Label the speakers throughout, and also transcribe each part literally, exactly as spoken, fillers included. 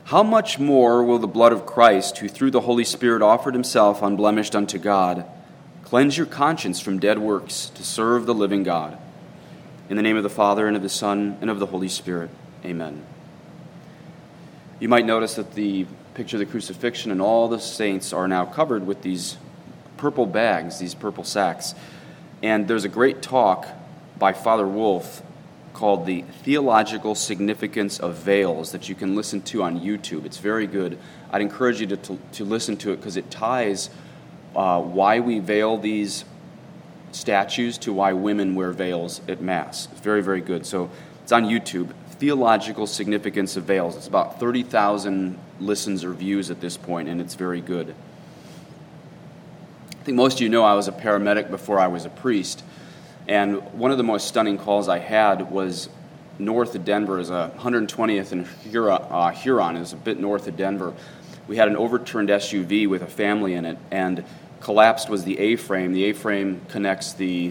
Speaker 1: how much more will the blood of Christ, who through the Holy Spirit offered himself unblemished unto God, cleanse your conscience from dead works to serve the living God? In the name of the Father, and of the Son, and of the Holy Spirit. Amen. You might notice that the picture of the crucifixion and all the saints are now covered with these purple bags, these purple sacks. And there's a great talk by Father Wolf called The Theological Significance of Veils that you can listen to on YouTube. It's very good. I'd encourage you to, to, to listen to it because it ties uh, why we veil these statues to why women wear veils at Mass. It's very, very good. So it's on YouTube. Theological Significance of Veils. It's about thirty thousand listens or views at this point, and it's very good. I think most of you know I was a paramedic before I was a priest, and one of the most stunning calls I had was north of Denver. Is a one hundred twentieth and Huron, uh, Huron is a bit north of Denver. We had an overturned S U V with a family in it, and collapsed was the A-frame. The A-frame connects the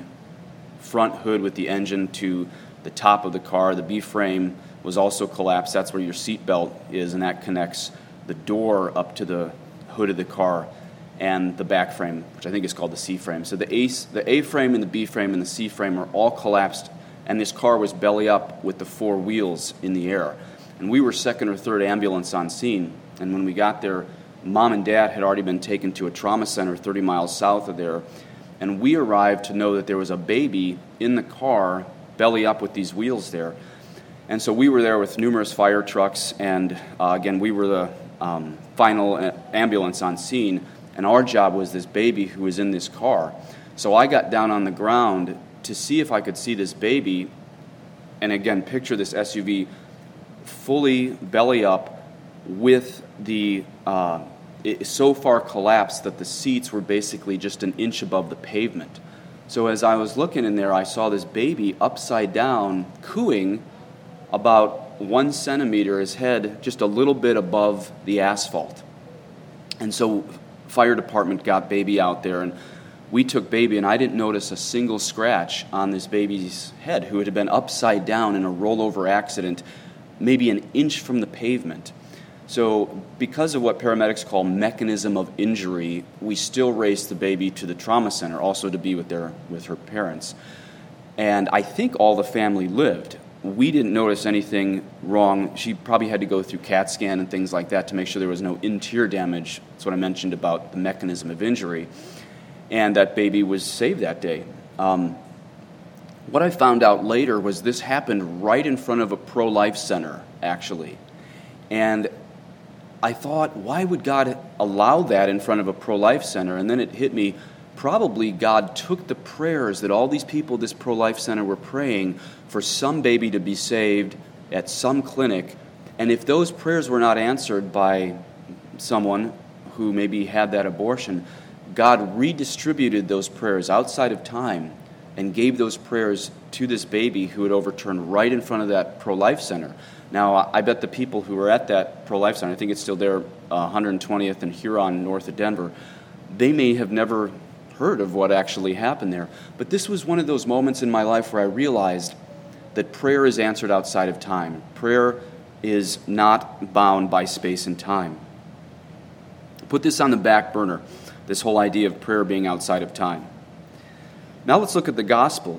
Speaker 1: front hood with the engine to the top of the car. The B-frame was also collapsed. That's where your seat belt is, and that connects the door up to the hood of the car, and the back frame, which I think is called the C-frame. So the A, the A-frame and the B-frame and the C-frame are all collapsed, and this car was belly up with the four wheels in the air. And we were second or third ambulance on scene, and when we got there, Mom and Dad had already been taken to a trauma center thirty miles south of there, and we arrived to know that there was a baby in the car belly up with these wheels there. And so we were there with numerous fire trucks, and uh, again, we were the um, final ambulance on scene, and our job was this baby who was in this car. So I got down on the ground to see if I could see this baby, and again, picture this S U V fully belly up with the, uh, it so far collapsed that the seats were basically just an inch above the pavement. So as I was looking in there, I saw this baby upside down, cooing about one centimeter, his head just a little bit above the asphalt. And so fire department got baby out there, and we took baby, and I didn't notice a single scratch on this baby's head, who had been upside down in a rollover accident, maybe an inch from the pavement. So because of what paramedics call mechanism of injury, we still raced the baby to the trauma center, also to be with their with her parents. And I think all the family lived. We didn't notice anything wrong. She probably had to go through CAT scan and things like that to make sure there was no interior damage. That's what I mentioned about the mechanism of injury. And that baby was saved that day. Um, what I found out later was this happened right in front of a pro-life center, actually. And I thought, why would God allow that in front of a pro-life center? And then it hit me, probably God took the prayers that all these people at this pro-life center were praying for some baby to be saved at some clinic, and if those prayers were not answered by someone who maybe had that abortion, God redistributed those prayers outside of time and gave those prayers to this baby who had overturned right in front of that pro-life center. Now, I bet the people who were at that pro-life center, I think it's still there, uh, one hundred twentieth and Huron, north of Denver, they may have never heard of what actually happened there. But this was one of those moments in my life where I realized that prayer is answered outside of time. Prayer is not bound by space and time. Put this on the back burner, this whole idea of prayer being outside of time. Now let's look at the gospel.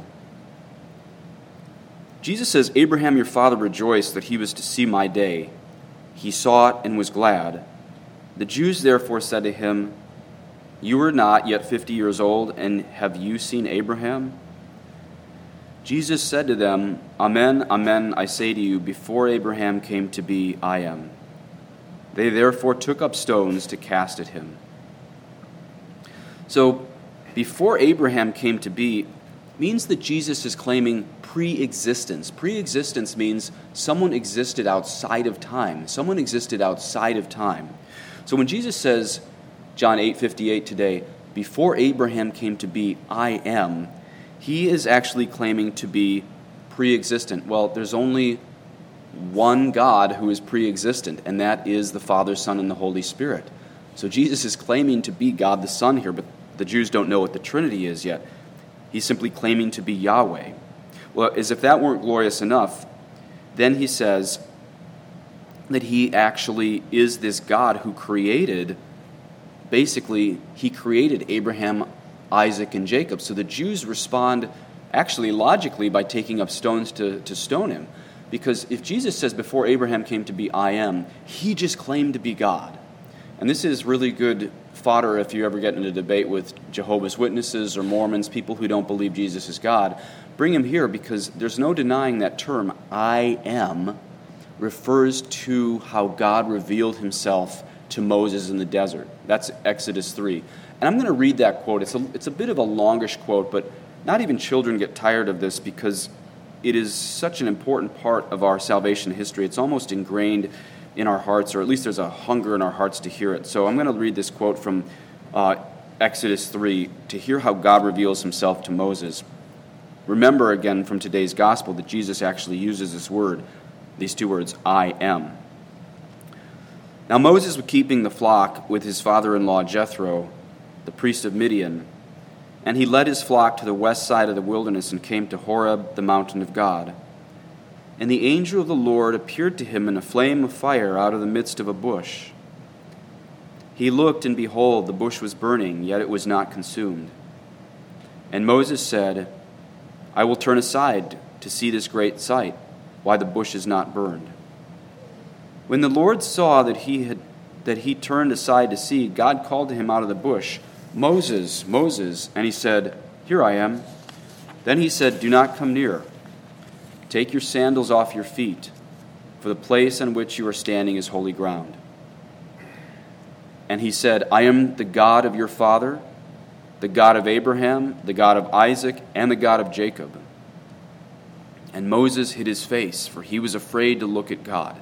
Speaker 1: Jesus says, Abraham your father rejoiced that he was to see my day. He saw it and was glad. The Jews therefore said to him, you are not yet fifty years old, and have you seen Abraham? Jesus said to them, Amen, amen, I say to you, before Abraham came to be, I am. They therefore took up stones to cast at him. So, before Abraham came to be means that Jesus is claiming pre-existence. Pre-existence means someone existed outside of time. Someone existed outside of time. So when Jesus says, John eight fifty-eight today, before Abraham came to be, I am, he is actually claiming to be pre-existent. Well, there's only one God who is pre-existent, and that is the Father, Son, and the Holy Spirit. So Jesus is claiming to be God the Son here, but the Jews don't know what the Trinity is yet. He's simply claiming to be Yahweh. Well, as if that weren't glorious enough, then he says, that he actually is this God who created, basically, he created Abraham, Isaac, and Jacob. So the Jews respond actually logically by taking up stones to, to stone him. Because if Jesus says before Abraham came to be I am, he just claimed to be God. And this is really good fodder if you ever get in a debate with Jehovah's Witnesses or Mormons, people who don't believe Jesus is God. Bring him here, because there's no denying that term, I am, refers to how God revealed himself to Moses in the desert. That's Exodus three. And I'm going to read that quote. It's a, it's a bit of a longish quote, but not even children get tired of this because it is such an important part of our salvation history. It's almost ingrained in our hearts, or at least there's a hunger in our hearts to hear it. So I'm going to read this quote from uh, Exodus three to hear how God reveals himself to Moses. Remember again from today's gospel that Jesus actually uses this word, these two words, I am. Now Moses was keeping the flock with his father-in-law Jethro, the priest of Midian, and he led his flock to the west side of the wilderness and came to Horeb, the mountain of God. And the angel of the Lord appeared to him in a flame of fire out of the midst of a bush. He looked, and behold, the bush was burning, yet it was not consumed. And Moses said, I will turn aside to see this great sight, why the bush is not burned. When the Lord saw that he had that he turned aside to see, God called to him out of the bush, Moses, Moses, and he said, Here I am. Then he said, Do not come near. Take your sandals off your feet, for the place on which you are standing is holy ground. And he said, I am the God of your father, the God of Abraham, the God of Isaac, and the God of Jacob. And Moses hid his face, for he was afraid to look at God.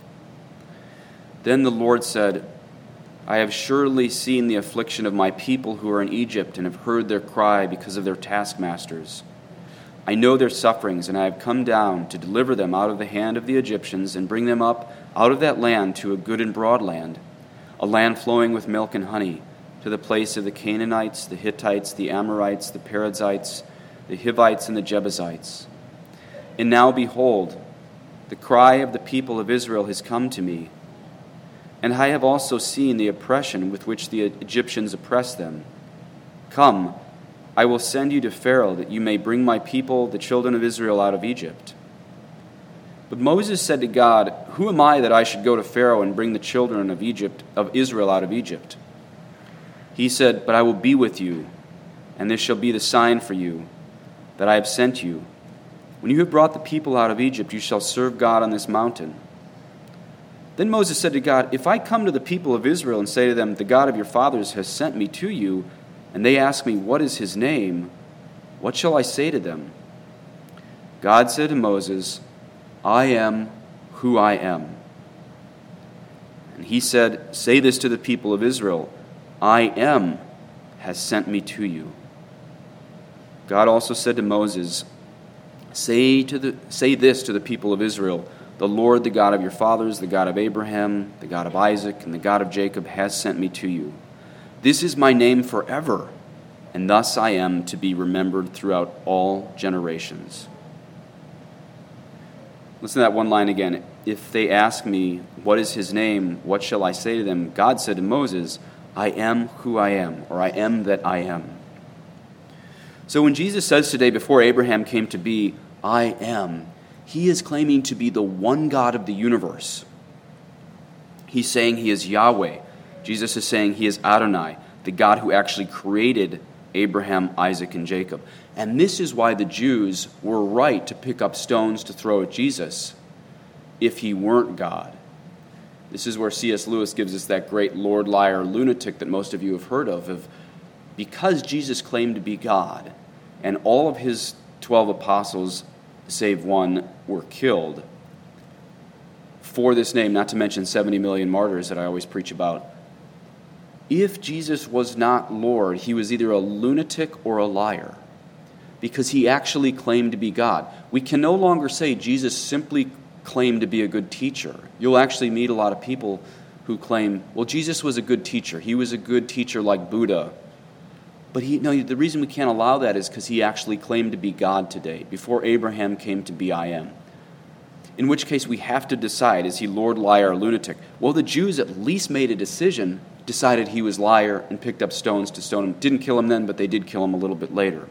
Speaker 1: Then the Lord said, I have surely seen the affliction of my people who are in Egypt, and have heard their cry because of their taskmasters. I know their sufferings, and I have come down to deliver them out of the hand of the Egyptians, and bring them up out of that land to a good and broad land, a land flowing with milk and honey, to the place of the Canaanites, the Hittites, the Amorites, the Perizzites, the Hivites, and the Jebusites. And now behold, the cry of the people of Israel has come to me, and I have also seen the oppression with which the Egyptians oppress them. Come, I will send you to Pharaoh, that you may bring my people, the children of Israel, out of Egypt. But Moses said to God, Who am I that I should go to Pharaoh and bring the children of Egypt, of Israel out of Egypt? He said, But I will be with you, and this shall be the sign for you, that I have sent you. When you have brought the people out of Egypt, you shall serve God on this mountain. Then Moses said to God, If I come to the people of Israel and say to them, The God of your fathers has sent me to you, and they ask me, What is his name? What shall I say to them? God said to Moses, I am who I am. And he said, Say this to the people of Israel, I am has sent me to you. God also said to Moses, Say to the say this to the people of Israel, The Lord, the God of your fathers, the God of Abraham, the God of Isaac, and the God of Jacob has sent me to you. This is my name forever, and thus I am to be remembered throughout all generations. Listen to that one line again. If they ask me, What is his name? What shall I say to them? God said to Moses, I am who I am, or I am that I am. So when Jesus says today, before Abraham came to be, I am, he is claiming to be the one God of the universe. He's saying he is Yahweh. Jesus is saying he is Adonai, the God who actually created Abraham, Isaac, and Jacob. And this is why the Jews were right to pick up stones to throw at Jesus if he weren't God. This is where C S Lewis gives us that great Lord, liar, lunatic that most of you have heard of, of because Jesus claimed to be God, and all of his twelve apostles, save one, were killed for this name, not to mention seventy million martyrs that I always preach about. If Jesus was not Lord, he was either a lunatic or a liar, because he actually claimed to be God. We can no longer say Jesus simply claimed to be a good teacher. You'll actually meet a lot of people who claim, well, Jesus was a good teacher. He was a good teacher like Buddha. But he, no, the reason we can't allow that is because he actually claimed to be God today. Before Abraham came to be, I am. in which case we have to decide, is he Lord, liar, or lunatic? Well, the Jews at least made a decision, decided he was liar, and picked up stones to stone him. Didn't kill him then, but they did kill him a little bit later.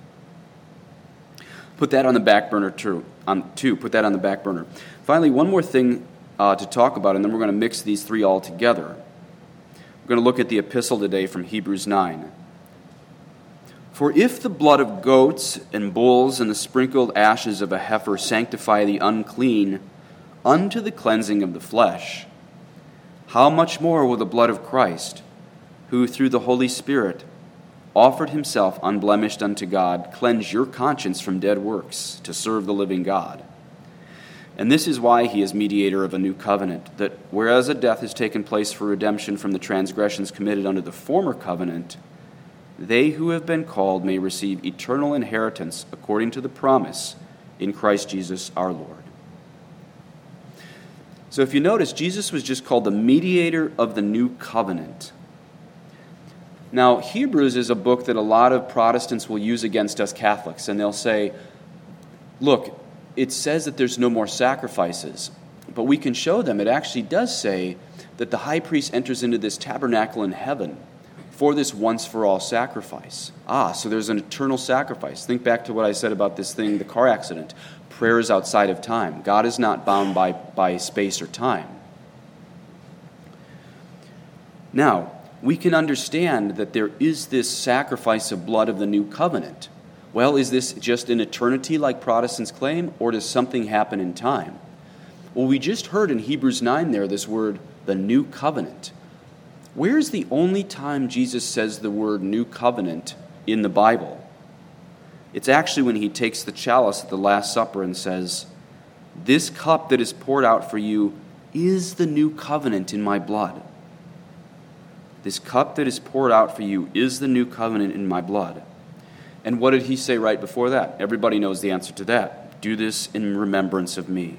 Speaker 1: Put that on the back burner too. On two, put that on the back burner. Finally, one more thing uh, to talk about, and then we're going to mix these three all together. We're going to look at the epistle today from Hebrews nine. For if the blood of goats and bulls and the sprinkled ashes of a heifer sanctify the unclean unto the cleansing of the flesh, how much more will the blood of Christ, who through the Holy Spirit offered himself unblemished unto God, cleanse your conscience from dead works to serve the living God? And this is why he is mediator of a new covenant, that whereas a death has taken place for redemption from the transgressions committed under the former covenant, they who have been called may receive eternal inheritance according to the promise in Christ Jesus our Lord. So if you notice, Jesus was just called the mediator of the new covenant. Now, Hebrews is a book that a lot of Protestants will use against us Catholics, and they'll say, look, it says that there's no more sacrifices, but we can show them it actually does say that the high priest enters into this tabernacle in heaven for this once-for-all sacrifice. Ah, so there's an eternal sacrifice. Think back to what I said about this thing, the car accident. Prayer is outside of time. God is not bound by, by space or time. Now, we can understand that there is this sacrifice of blood of the new covenant. Well, is this just in eternity like Protestants claim, or does something happen in time? Well, we just heard in Hebrews nine there this word, the new covenant. Where's the only time Jesus says the word new covenant in the Bible? It's actually when he takes the chalice at the Last Supper and says, this cup that is poured out for you is the new covenant in my blood. This cup that is poured out for you is the new covenant in my blood. And what did he say right before that? Everybody knows the answer to that. Do this in remembrance of me.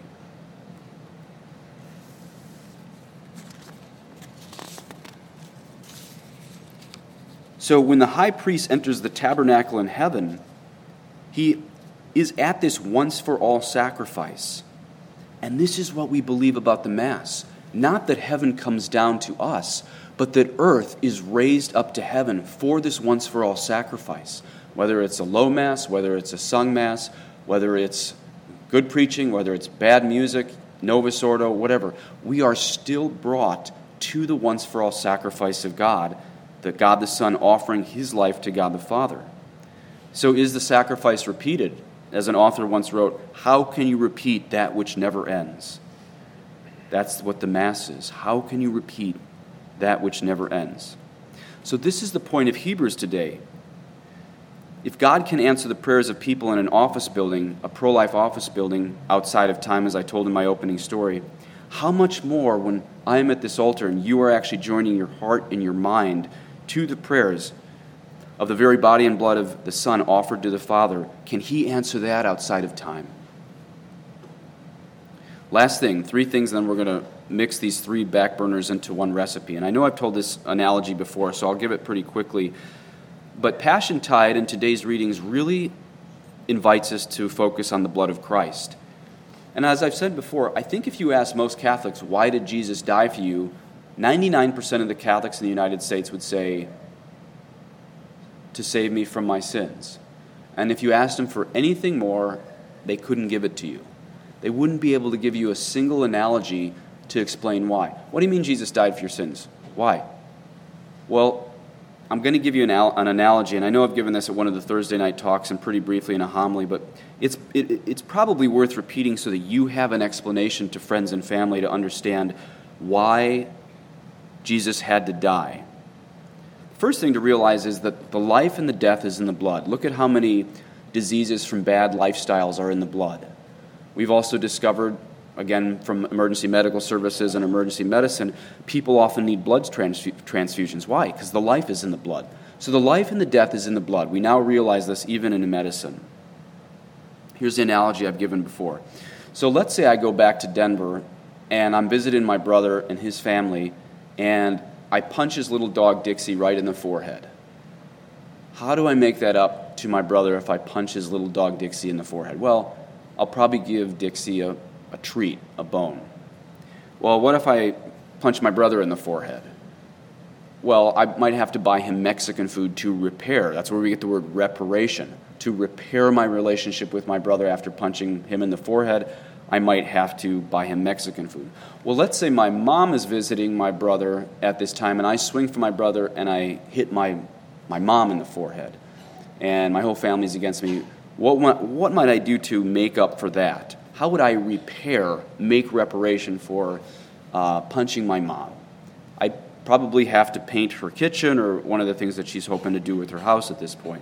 Speaker 1: So when the high priest enters the tabernacle in heaven, he is at this once-for-all sacrifice. And this is what we believe about the Mass. Not that heaven comes down to us, but that earth is raised up to heaven for this once-for-all sacrifice. Whether it's a low Mass, whether it's a sung Mass, whether it's good preaching, whether it's bad music, Novus Ordo, whatever, we are still brought to the once-for-all sacrifice of God, that God the Son offering his life to God the Father. So is the sacrifice repeated? As an author once wrote, how can you repeat that which never ends? That's what the Mass is. How can you repeat that which never ends? So this is the point of Hebrews today. If God can answer the prayers of people in an office building, a pro-life office building outside of time, as I told in my opening story, how much more when I am at this altar and you are actually joining your heart and your mind to the prayers of the very body and blood of the Son offered to the Father, can he answer that outside of time? Last thing, three things, then we're going to mix these three back burners into one recipe. And I know I've told this analogy before, so I'll give it pretty quickly. But Passion Tide in today's readings really invites us to focus on the blood of Christ. And as I've said before, I think if you ask most Catholics, why did Jesus die for you? ninety-nine percent of the Catholics in the United States would say, to save me from my sins. And if you asked them for anything more, they couldn't give it to you. They wouldn't be able to give you a single analogy to explain why. What do you mean Jesus died for your sins? Why? Well, I'm going to give you an, al- an analogy, and I know I've given this at one of the Thursday night talks and pretty briefly in a homily, but it's it, it's probably worth repeating so that you have an explanation to friends and family to understand why Jesus had to die. First thing to realize is that the life and the death is in the blood. Look at how many diseases from bad lifestyles are in the blood. We've also discovered, again, from emergency medical services and emergency medicine, people often need blood transf- transfusions. Why? Because the life is in the blood. So the life and the death is in the blood. We now realize this even in medicine. Here's the analogy I've given before. So let's say I go back to Denver, and I'm visiting my brother and his family, and I punch his little dog Dixie right in the forehead. How do I make that up to my brother if I punch his little dog Dixie in the forehead? Well, I'll probably give Dixie a, a treat, a bone. Well, what if I punch my brother in the forehead? Well, I might have to buy him Mexican food to repair. That's where we get the word reparation. To repair my relationship with my brother after punching him in the forehead, I might have to buy him Mexican food. Well, let's say my mom is visiting my brother at this time, and I swing for my brother, and I hit my, my mom in the forehead, and my whole family's against me. What, what, what might I do to make up for that? How would I repair, make reparation for uh, punching my mom? I probably have to paint her kitchen or one of the things that she's hoping to do with her house at this point.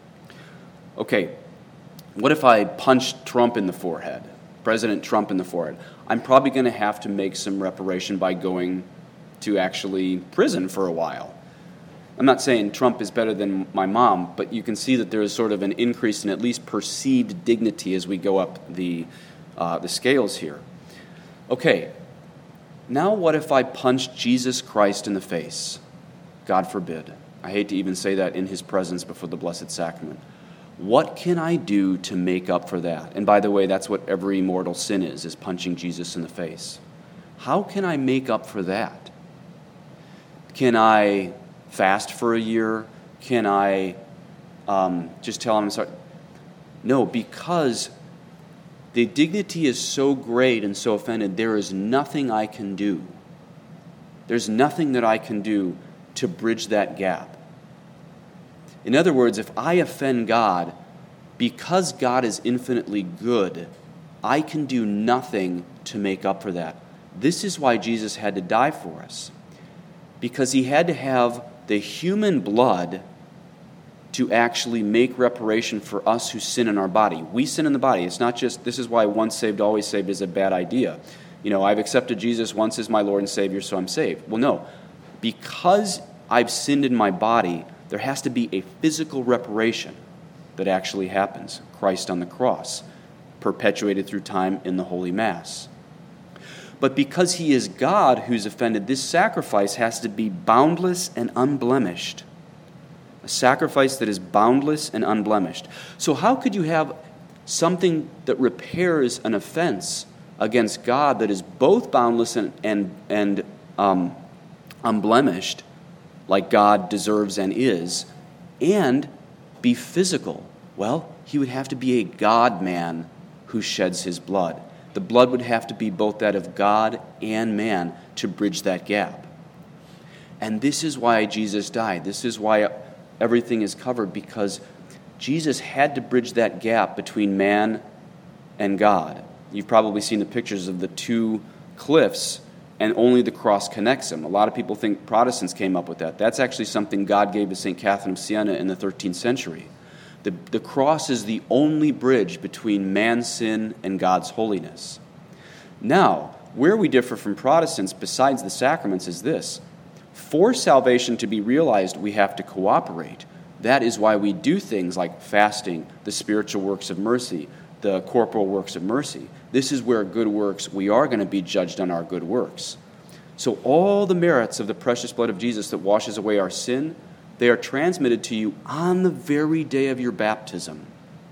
Speaker 1: Okay, what if I punch Trump in the forehead, President Trump in the forehead? I'm probably going to have to make some reparation by going to actually prison for a while. I'm not saying Trump is better than my mom, but you can see that there is sort of an increase in at least perceived dignity as we go up the, uh, the scales here. Okay, now what if I punch Jesus Christ in the face? God forbid. I hate to even say that in his presence before the Blessed Sacrament. What can I do to make up for that? And by the way, that's what every mortal sin is, is punching Jesus in the face. How can I make up for that? Can I fast for a year? Can I um, just tell him I'm sorry? No, because the dignity is so great and so offended, there is nothing I can do. There's nothing that I can do to bridge that gap. In other words, if I offend God, because God is infinitely good, I can do nothing to make up for that. This is why Jesus had to die for us, because he had to have the human blood to actually make reparation for us who sin in our body. We sin in the body. It's not just, this is why once saved, always saved is a bad idea. You know, I've accepted Jesus once as my Lord and Savior, so I'm saved. Well, no. Because I've sinned in my body, there has to be a physical reparation that actually happens. Christ on the cross, perpetuated through time in the Holy Mass. But because he is God who's offended, this sacrifice has to be boundless and unblemished. A sacrifice that is boundless and unblemished. So how could you have something that repairs an offense against God that is both boundless and, and, and um, unblemished, like God deserves and is, and be physical? Well, he would have to be a God-man who sheds his blood. The blood would have to be both that of God and man to bridge that gap. And this is why Jesus died. This is why everything is covered, because Jesus had to bridge that gap between man and God. You've probably seen the pictures of the two cliffs, and only the cross connects them. A lot of people think Protestants came up with that. That's actually something God gave to Saint Catherine of Siena in the thirteenth century. The, the cross is the only bridge between man's sin and God's holiness. Now, where we differ from Protestants, besides the sacraments, is this. For salvation to be realized, we have to cooperate. That is why we do things like fasting, the spiritual works of mercy, the corporal works of mercy. This is where good works, we are going to be judged on our good works. So all the merits of the precious blood of Jesus that washes away our sin, they are transmitted to you on the very day of your baptism.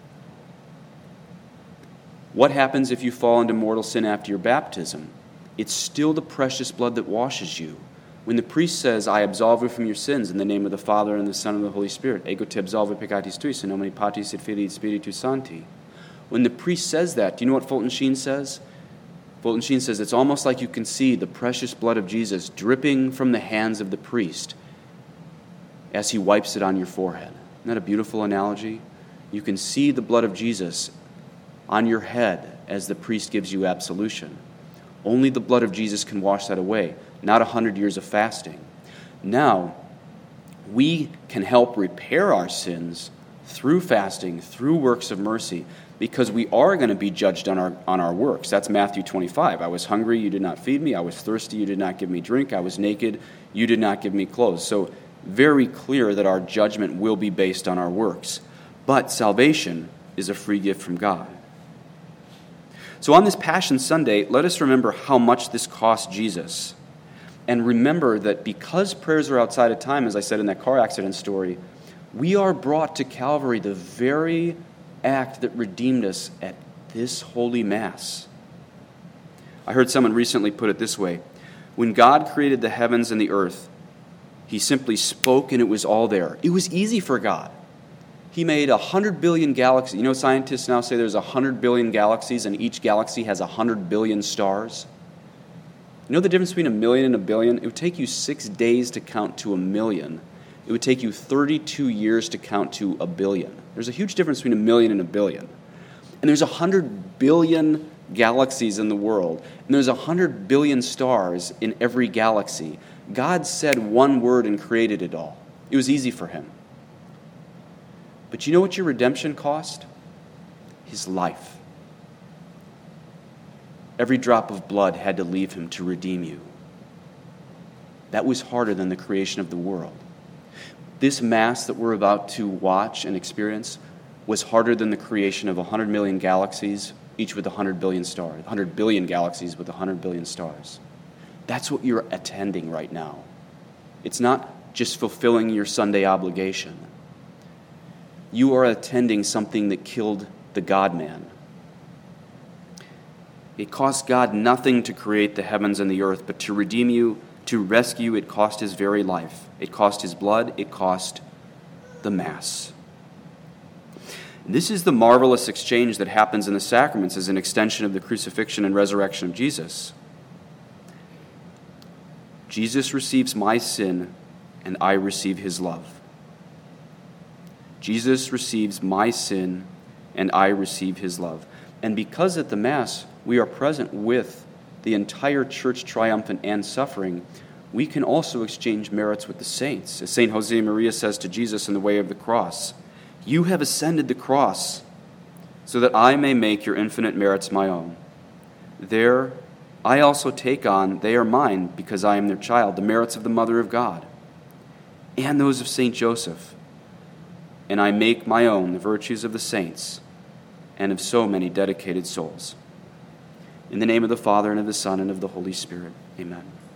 Speaker 1: What happens if you fall into mortal sin after your baptism? It's still the precious blood that washes you. When the priest says, I absolve you from your sins in the name of the Father and the Son and the Holy Spirit, ego te absolvo peccatis tuis in nomine Patris et Filii et Spiritus Sancti. When the priest says that, do you know what Fulton Sheen says? Fulton Sheen says it's almost like you can see the precious blood of Jesus dripping from the hands of the priest as he wipes it on your forehead. Isn't that a beautiful analogy? You can see the blood of Jesus on your head as the priest gives you absolution. Only the blood of Jesus can wash that away, not a hundred years of fasting. Now, we can help repair our sins through fasting, through works of mercy, because we are going to be judged on our on our works. That's Matthew twenty-five. I was hungry, you did not feed me. I was thirsty, you did not give me drink. I was naked, you did not give me clothes. So very clear that our judgment will be based on our works. But salvation is a free gift from God. So on this Passion Sunday, let us remember how much this cost Jesus. And remember that because prayers are outside of time, as I said in that car accident story, we are brought to Calvary, the very act that redeemed us, at this holy Mass. I heard someone recently put it this way: when God created the heavens and the earth, he simply spoke and it was all there. It was easy for God. He made a hundred billion galaxies. You know, scientists now say there's a hundred billion galaxies and each galaxy has a hundred billion stars. You know the difference between a million and a billion? It would take you six days to count to a million. It would take you thirty-two years to count to a billion. There's a huge difference between a million and a billion. And there's a hundred billion galaxies in the world. And there's a hundred billion stars in every galaxy. God said one word and created it all. It was easy for him. But you know what your redemption cost? His life. Every drop of blood had to leave him to redeem you. That was harder than the creation of the world. This Mass that we're about to watch and experience was harder than the creation of one hundred million galaxies, each with one hundred billion stars, one hundred billion galaxies with one hundred billion stars. That's what you're attending right now. It's not just fulfilling your Sunday obligation. You are attending something that killed the God-man. It cost God nothing to create the heavens and the earth, but to redeem you, to rescue, it cost his very life. It cost his blood. It cost the Mass. And this is the marvelous exchange that happens in the sacraments as an extension of the crucifixion and resurrection of Jesus. Jesus receives my sin, and I receive his love. Jesus receives my sin, and I receive his love. And because at the Mass we are present with the entire church triumphant and suffering, we can also exchange merits with the saints. As Saint Josemaria says to Jesus in the way of the cross, "You have ascended the cross so that I may make your infinite merits my own. There I also take on, they are mine because I am their child, the merits of the Mother of God and those of Saint Joseph. And I make my own the virtues of the saints and of so many dedicated souls. In the name of the Father, and of the Son, and of the Holy Spirit. Amen."